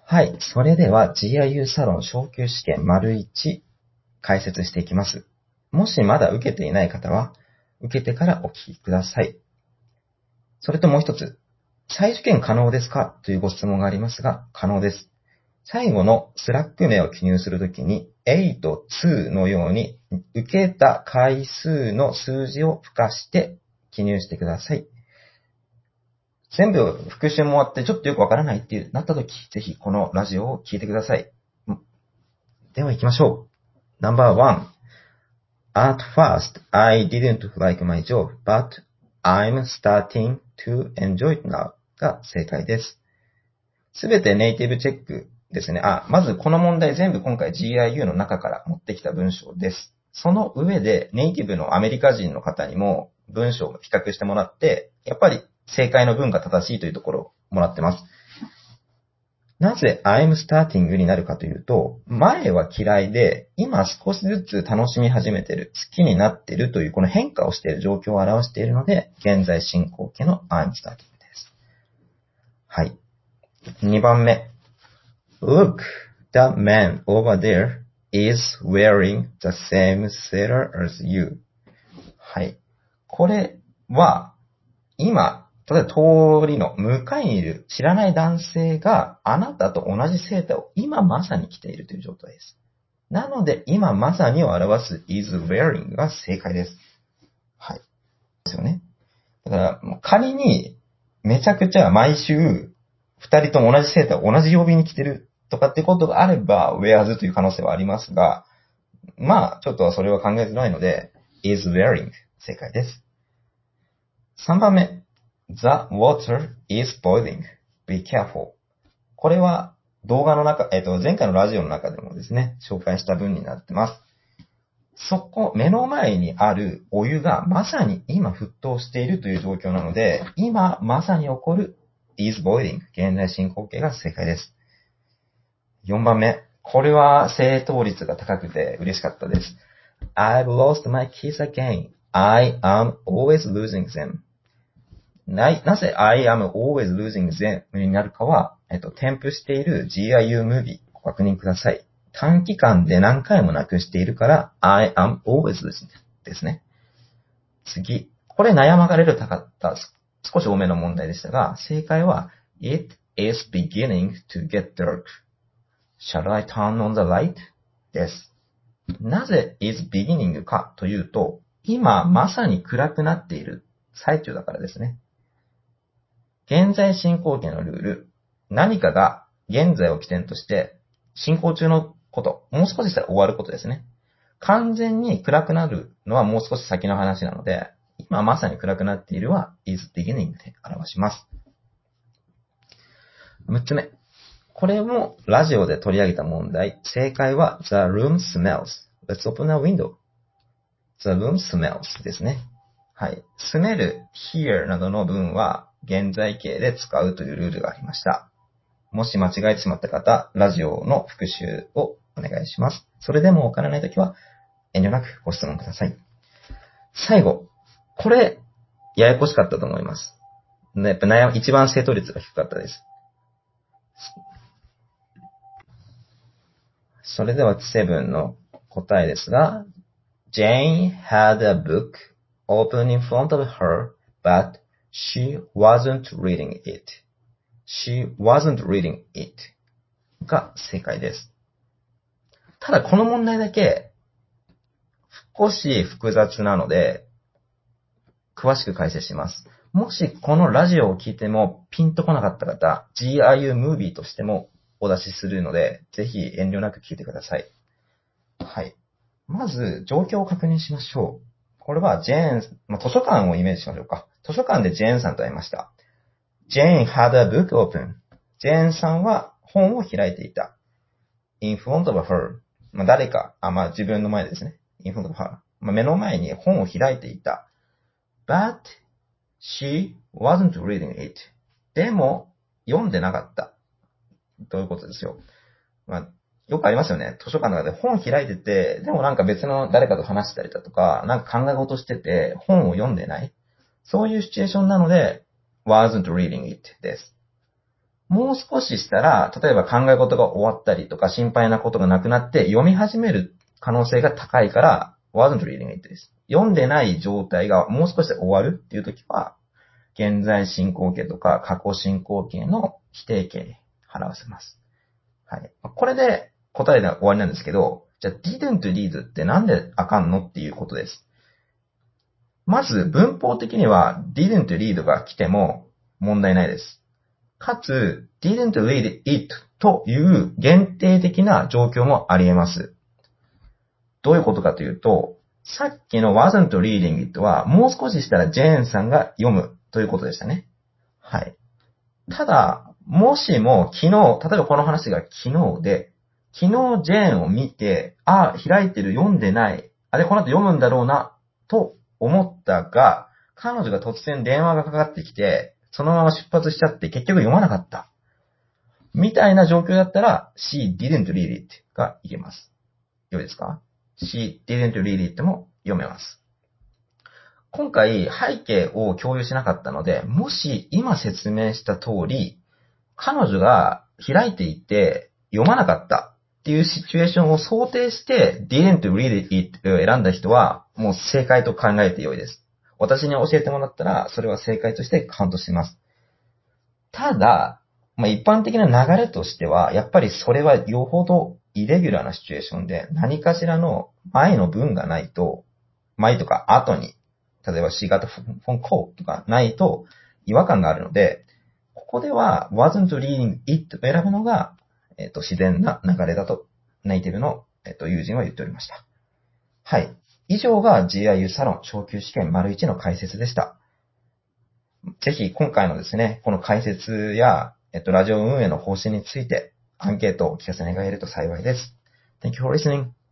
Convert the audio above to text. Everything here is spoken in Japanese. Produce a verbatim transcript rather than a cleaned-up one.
はい。それでは ジーアイユー サロン昇級試験丸いち解説していきます。もしまだ受けていない方は、受けてからお聞きください。それともう一つ、再受験可能ですかというご質問がありますが、可能です。最後のスラック名を記入するときに、エイト、ツーのように、受けた回数の数字を付加して記入してください。全部復習も終わってちょっとよくわからないってなったとき、ぜひこのラジオを聞いてください。では行きましょう。ナンバーワン。At first, I didn't like my job, but I'm starting to enjoy it now が正解です。すべてネイティブチェックですね。あ、まずこの問題全部今回 ジーアイユー の中から持ってきた文章です。その上でネイティブのアメリカ人の方にも文章を比較してもらって、やっぱり正解の文が正しいというところをもらってます。なぜ I'm starting になるかというと、前は嫌いで、今少しずつ楽しみ始めてる、好きになってるというこの変化をしている状況を表しているので、現在進行形の I'm starting です。はい。にばんめ。Look, that man over there is wearing the same sweater as you. はい。これは、今、例えば通りの向かいにいる知らない男性があなたと同じセーターを今まさに着ているという状態です。なので、今まさにを表す is wearing が正解です。はい。ですよね。だから、仮にめちゃくちゃ毎週二人とも同じセーターを同じ曜日に着てるとかってことがあれば、wears という可能性はありますが、まあ、ちょっとそれは考えづらいので、is wearing 正解です。さんばんめ。The water is boiling. Be careful. これは動画の中、えっと、前回のラジオの中でもですね、紹介した文になってます。そこ、目の前にあるお湯がまさに今沸騰しているという状況なので、今まさに起こる is boiling 現在進行形が正解です。よんばんめ。これは正答率が高くて嬉しかったです。I've lost my keys again. I am always losing them. な, なぜ I am always losing them になるかは、えっと、添付している ジーアイユー ムービーご確認ください。短期間で何回もなくしているから I am always losing ですね。次。これ悩まがれる高かった少し多めの問題でしたが、正解は It is beginning to get dark. Shall I turn on the light? です。なぜ is beginning かというと、今まさに暗くなっている最中だからですね。現在進行形のルール。何かが現在を起点として進行中のこと、もう少ししたら終わることですね。完全に暗くなるのはもう少し先の話なので、今まさに暗くなっているは is beginning で表します。むっつめ。これもラジオで取り上げた問題。正解は The room smells. Let's open a window. The room smells ですね。はい。smell, hear などの文は現在形で使うというルールがありました。もし間違えてしまった方、ラジオの復習をお願いします。それでもわからないときは遠慮なくご質問ください。最後。これ、ややこしかったと思います。やっぱ悩み、一番正答率が低かったです。それではセブンの答えですが、Jane had a book open in front of her, but she wasn't reading it. She wasn't reading it が正解です。ただこの問題だけ少し複雑なので、詳しく解説します。もしこのラジオを聞いてもピンとこなかった方、ジーアイユー ムービーとしてもお出しするので、ぜひ遠慮なく聞いてください。はい。まず、状況を確認しましょう。これはジェーン、まあ、図書館をイメージしましょうか。図書館でジェーンさんと会いました。Jane had a book open. ジェーンさんは本を開いていた。in front of her. まあ、誰か、あ、まあ、自分の前ですね。in front of her. まあ、目の前に本を開いていた。But she wasn't reading it. でも、読んでなかった。ということですよ。まあよくありますよね。図書館の中で本開いてて、でもなんか別の誰かと話したりだとか、なんか考え事してて、本を読んでない。そういうシチュエーションなので、wasn't reading it です。 もう少ししたら、例えば考え事が終わったりとか心配なことがなくなって読み始める可能性が高いから、wasn't reading it です。読んでない状態がもう少しで終わるっていう時は、現在進行形とか過去進行形の否定形に表せます。はい。これで答えが終わりなんですけど、じゃあ didn't read ってなんであかんのっていうことです。まず文法的には didn't read が来ても問題ないです。かつ didn't read it という限定的な状況もあり得ます。どういうことかというと、さっきの wasn't reading it はもう少ししたらジェーンさんが読むということでしたね。はい。ただ、もしも昨日、例えばこの話が昨日で、昨日ジェーンを見て、あ、開いてる、読んでない、あれこの後読むんだろうな、と思ったが、彼女が突然電話がかかってきて、そのまま出発しちゃって結局読まなかった。みたいな状況だったら、she didn't read it がいけます。よいですか？ she didn't read it も読めます。今回背景を共有しなかったので、もし今説明した通り、彼女が開いていて読まなかったっていうシチュエーションを想定して didn't read it を選んだ人はもう正解と考えてよいです。私に教えてもらったらそれは正解としてカウントします。ただ、まあ、一般的な流れとしてはやっぱりそれはよほどイレギュラーなシチュエーションで何かしらの前の文がないと、前とか後に例えば she got a phone call とかないと違和感があるので、ここでは wasn't reading it を選ぶのが、えっと、自然な流れだとネイティブの、えっと、友人は言っておりました。はい。以上が ジーアイユー サロン昇級試験 ① の解説でした。ぜひ今回のですね、この解説や、えっと、ラジオ運営の方針についてアンケートをお聞かせ願えると幸いです。Thank you for listening.